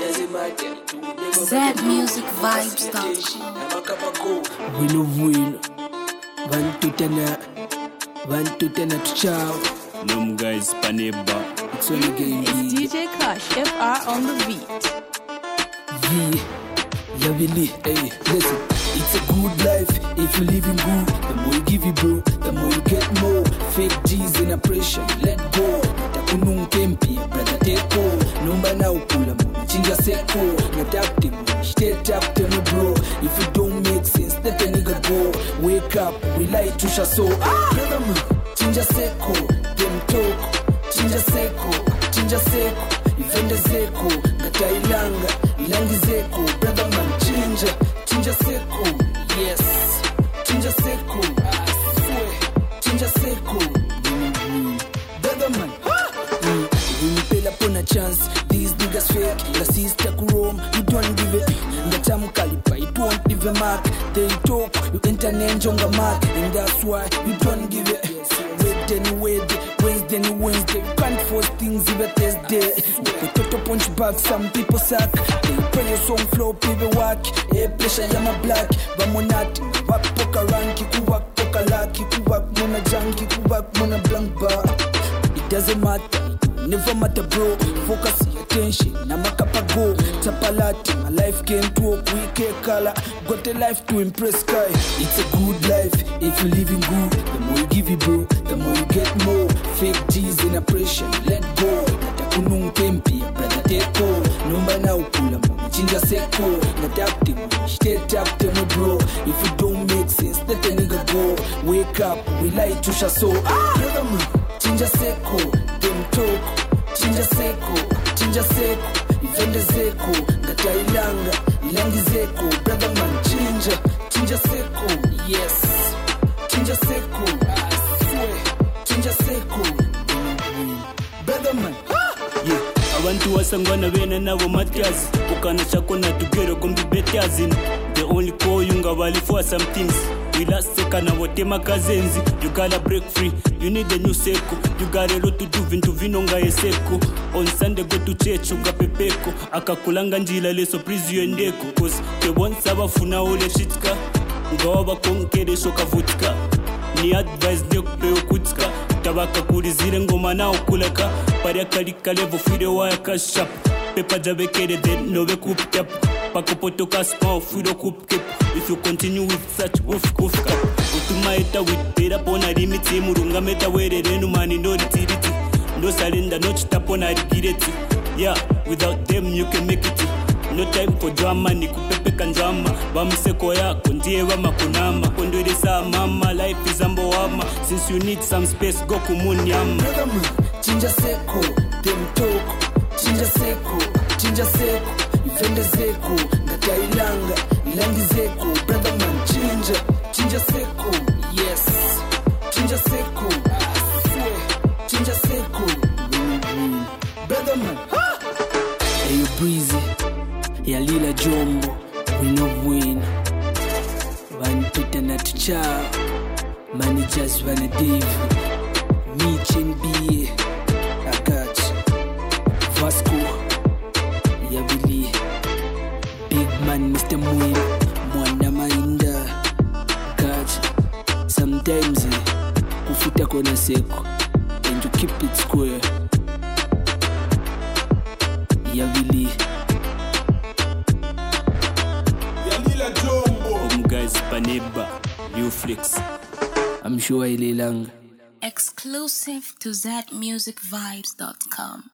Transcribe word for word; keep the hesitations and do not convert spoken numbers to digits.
zed music vibes dot com. Wino wino Vantutana Vantutana Ciao. Num guys Paneba. It's only game It's D J Kush, F R on the beat. Yeah, Yavili, hey, listen. It's a good life if you living good. The more you give you, bro, the more you get more. Fake G's in a pressure, you let go. Takunung kempi, brother take all. Numba na ukula mo, chinja seko. Natapte mo, stay tapte mo, bro. If you don't make sense, let the nigga go. Wake up, we like to shaso. Ah, brother mo, chinja seko. Dem talk, chinja seko, chinja seko. Ifende zeko, ngata ilanga, ilangi zeko. Brother man, chinja, chinja seko. Yes, chinja seko. I swear, chinja seko. Mm-hmm. Brother man, mm. When you pay upon a chance, these niggas fake. La sister Kurom, you don't give it. Ngatam Kalipa, it won't leave a mark. They talk, you internet jonga mark. And that's why you don't give it. Wait anyway, Wednesday, any Wednesday. You can't force things even Thursday. Potato punch back, some people suck. They play your song flow, people work. Hey, pressure, I'm a black. Vamonati, wak poka ranki, kuwak poka laki, kuwak mona junkie, kuwak mona blank bar. It doesn't matter, never matter, bro. Focus your attention, na makapa go. Tapalati, my life came to a quick color. Got a life to impress guy. It's a good life if you living good. The more you give you, bro, the more you get more. Fake G's in a pressure, you let go. Takunung kempi, brother take all. Numba na ukula mo, chinja seko. Natapte mo, stay tapte mo, bro. If you don't make sense, let the nigga go. Wake up, we like to shaso. Ah, brother mo, chinja seko. Dem talk, chinja seko, chinja seko. Ifende zeko, ngata ilanga, ilangi zeko. Brother man, chinja, chinja seko. Yes, chinja seko. I swear, chinja seko. Mm-hmm. Brother man, Yeah, abantu wasangwana bena nabo matyazi. Ukana chako na tugero kumbi betyazini. They only call you ngabali for some things. We last second na wotema kazenzi. You gotta break free, you need a new seko. You got a lot to do vintu vinonga eseko. On Sunday go to church ukapepeko. Akakulanga njila leso prizi yendeko. Cause they want sabafuna ole shitka. Ngawaba konkere shoka vutka. Ni advice ndio kupeo kutka. Tabaka kulizire ngoma na ukulaka. Paria kalika levo fide waya kashap. Pepa jabe kere den nove kup cap. Pakopoto kaspa fudo kup cap. If you continue with such woof woof cap. Utumaita with pera pona limiti. Murunga meta were renu mani no ritiriti. No surrender, no chitapona rigireti. Yeah, without them you can make it. No time for drama, ni kupepe kanjama. Bamseko yako ndiye wa makunama. Kondwele saa mama, life is ambo wama. Since you need some space, go kumunyama. brother man, chinja seko. Dem talk, chinja seko, chinja seko. Ifende zeko, ngata ilanga, ilangi zeko. Brother man, chinja, chinja seko. Yes, chinja seko. I swear, chinja seko. Mm-hmm. Brother man, hey you breezy, ya lila jombo, wino win. Vantute na tuchao, managers vana David, Mitch and B A, Akachi, Vasco, Yabili, Big Man Mister Mwin, Mwanda Mainda, Akachi. Sometimes eh, kufuta kona seko, and you keep it square. Yabili. Home guys Paneba, new flicks. I'm sure ililanga. Exclusive to zed music vibes dot com.